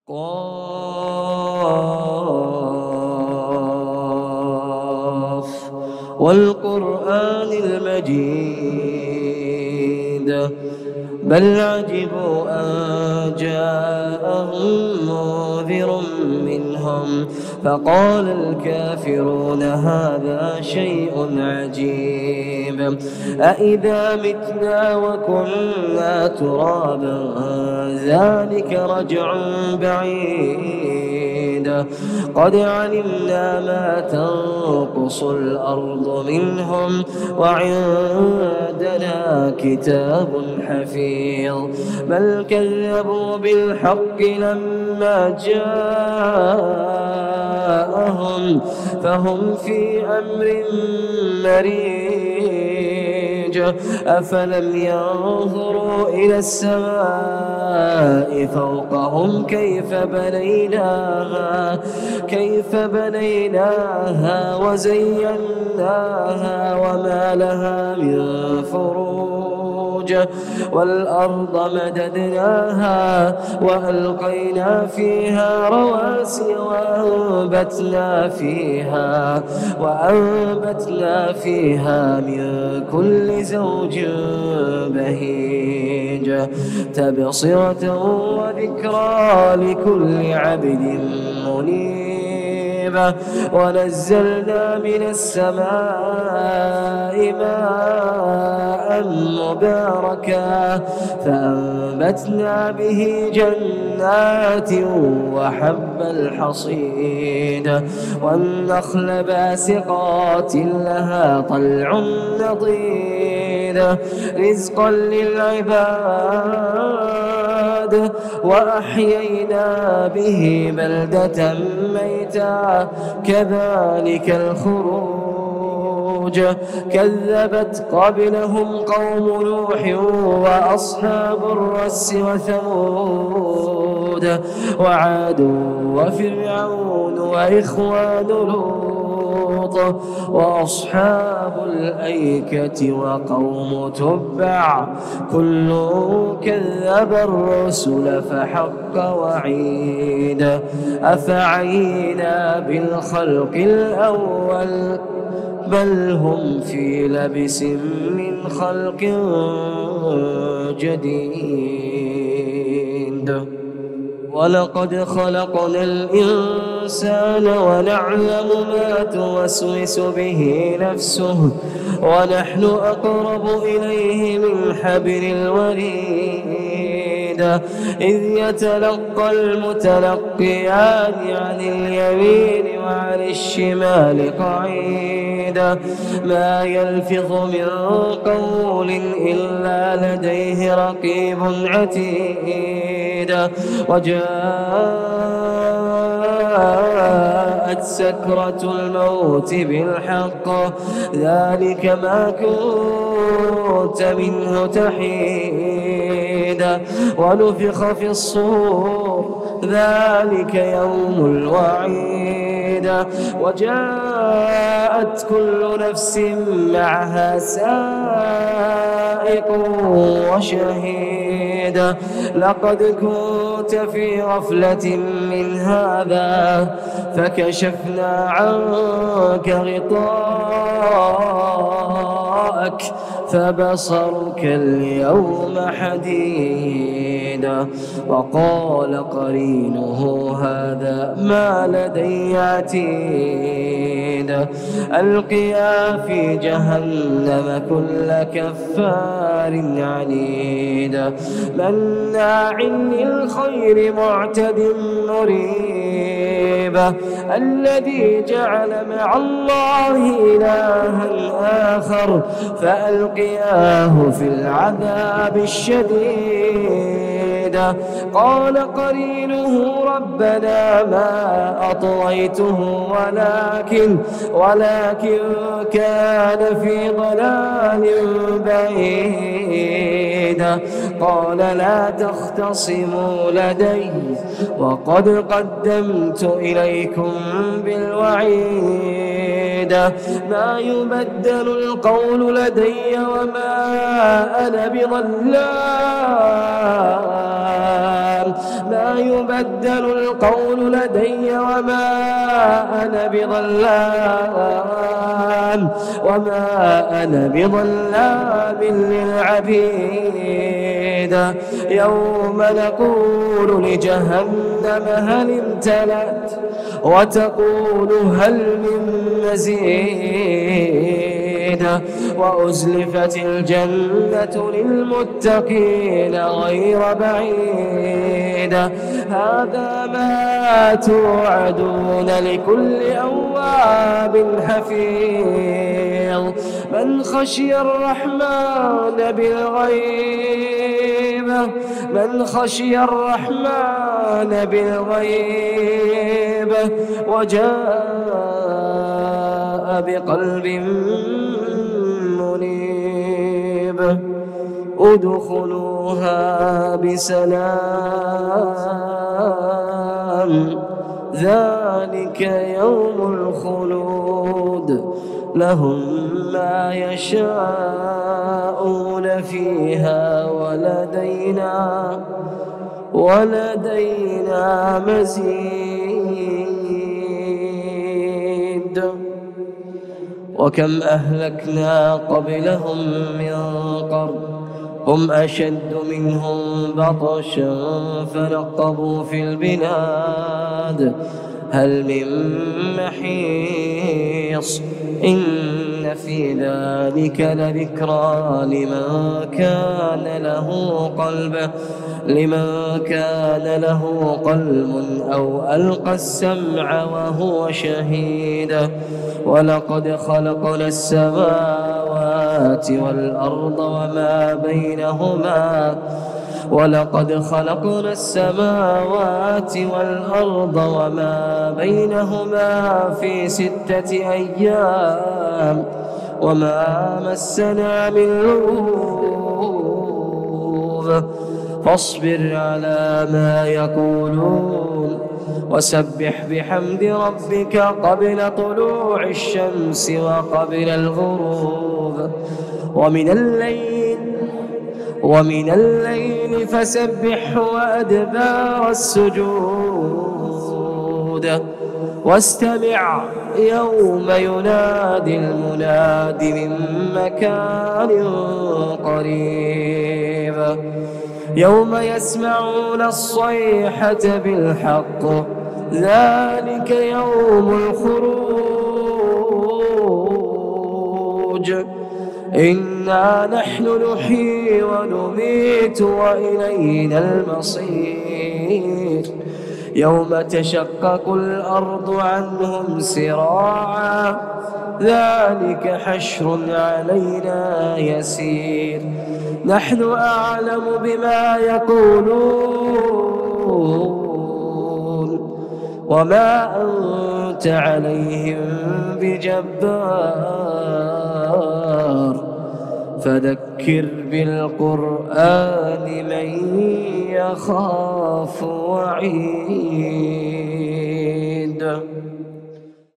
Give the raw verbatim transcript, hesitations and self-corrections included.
قاف والقرآن المجيد بل عجبوا أن جاءهم منذر منهم فقال الكافرون هذا شيء عجيب أإذا متنا وكنا ترابا ذلك رجع بعيد قد علمنا ما تنقص الأرض منهم وعندنا كتاب حفيظ بل كذبوا بالحق لما جاءهم فهم في أمر مريج أفلم ينظروا إلى السماء فوقهم كيف بنيناها كيف بنيناها وزيناها وما لها من فروج والأرض مددناها وألقينا فيها رواسي وأنبتنا فيها وأنبتنا فيها من كل زوج بهيج تبصرة وذكرى لكل عبد منيب ونزلنا من السماء ماء مباركا فأنبتنا به جنات وحب الحصيد والنخل باسقات لها طلع نضيد رزقا للعباد وأحيينا به بلدة ميتا كذلك الخروج كذبت قبلهم قوم نوح وأصحاب الرس وثمود وعاد وفرعون وإخوان لوط وأصحاب الأيكة وقوم تبع كل كذب الرسل فحق وعيد أفعينا بالخلق الأول بل هم في لبس من خلق جديد ولقد خلقنا الإنسان ونعلم ما توسوس به نفسه ونحن أقرب إليه من حبل الوريد إذ يتلقى المتلقيان عن اليمين وعن الشمال قعيد ما يلفظ من قول إلا لديه رقيب عتيد وجاءت سكرة الموت بالحق ذلك ما كنت منه تحيد ونفخ في الصور ذلك يوم الوعيد وجاءت كل نفس معها سائق وشهيد لقد كنت في غفلة من هذا فكشفنا عنك غطاءك فبصرك اليوم حديد وقال قرينه هذا ما لدي عتيد ألقيا في جهنم كل كفار عنيد مناع للخير معتد مريب الذي جعل مع الله إلها آخر فألقياه في العذاب الشديد قال قرينه ربنا ما أطغيته ولكن ولكن كان في ضلال بعيد قال لا تختصموا لدي وقد قدمت إليكم بالوعيد ما يبدل القول لدي وما أنا بظلام ما يبدل القول لدي وما أنا بظلام وما أنا بظلام للعبيد يوم نقول لجهنم هل امتلأت وتقول هل من مزيد وأزلفت الجنة للمتقين غير بعيد هذا ما توعدون لكل أواب حفيظ من خشي الرحمن بالغيب من خشي الرحمن بالغيب وجاء بقلب منيب ادخلوها بسلام ذلك يوم الخلود لهم ما يشاءون فيها ولدينا ولدينا مزيد وكم أهلكنا قبلهم من قرن هم أشد منهم بطشا فنقبوا في البلاد هل من محيص إن في ذلك لذكرى لمن كان له قلب لمن كان له قلب أو ألقى السمع وهو شهيد ولقد خلقنا السماوات والأرض وما بينهما ولقد خلقنا السماوات والأرض وما بينهما في ستة أيام وما مسنا من لغوب فاصبر على ما يقولون وسبح بحمد ربك قبل طلوع الشمس وقبل الغروب ومن الليل ومن الليل فسبحه وأدبار السجود واستمع يوم ينادي المناد من مكان قريب يوم يسمعون الصيحة بالحق ذلك يوم الخروج إنا نحن نحيي ونميت وإلينا المصير يوم تشقق الأرض عنهم سراعا ذلك حشر علينا يسير نحن أعلم بما يقولون وما أنت عليهم بجبار فذكر بالقرآن من يخاف وعيد